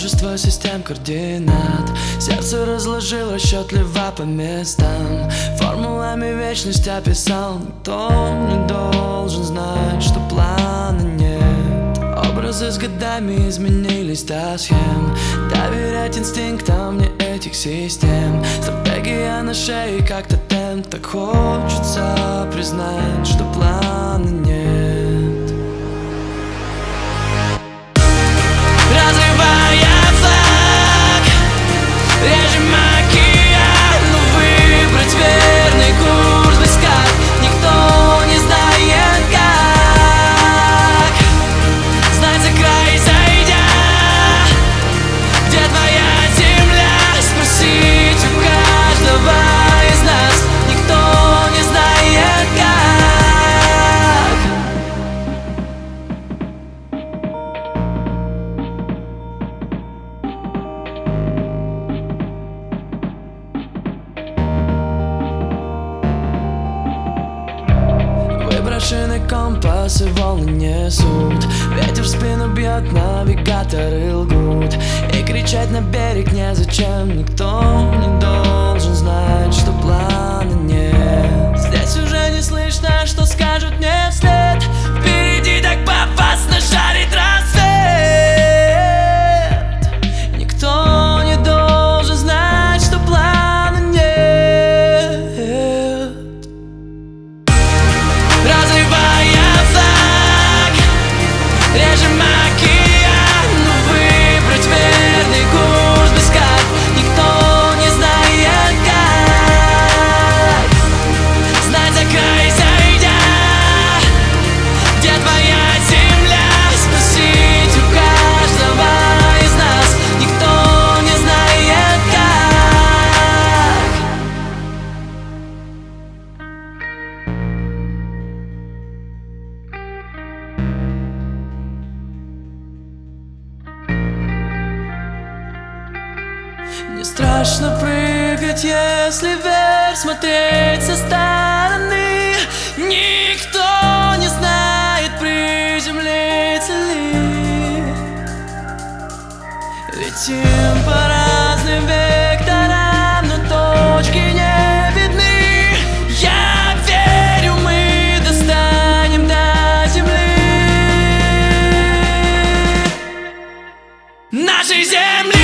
множество систем координат. Сердце разложил расчетливо по местам. Формулами вечность описал. Никто не должен знать, что плана нет. Образы с годами изменились до схем. Доверять инстинктам не этих систем. Стратегия на шее как тотем. Так хочется признать, что плана нет. Разрывая флаг, режем океан, но выбрать верный курс без карт никто не знает как. Знать за край зайдя, где твоя земля, спросить у каждого из нас никто не знает как. Выброшенный компас и волны несут. Ветер в спину бьет, навигаторы лгут. И кричать на берег незачем. Никто не должен знать, что плана нет. Здесь уже не слышно, что скажут мне вслед. Впереди так опасно жарит рассвет. Никто не должен знать, что плана нет. Разрывая флаг, режем океан, но выбрать верный курс без карт никто не знает как. Знать за край зайдя, где твоя земля, спросить у каждого из нас никто не знает как. Не страшно прыгать, если вверх смотреть со стороны. Никто не знает, приземлиться ли. Летим по разным векторам, но точки не видны. Я верю, мы достанем до земли, нашей земли.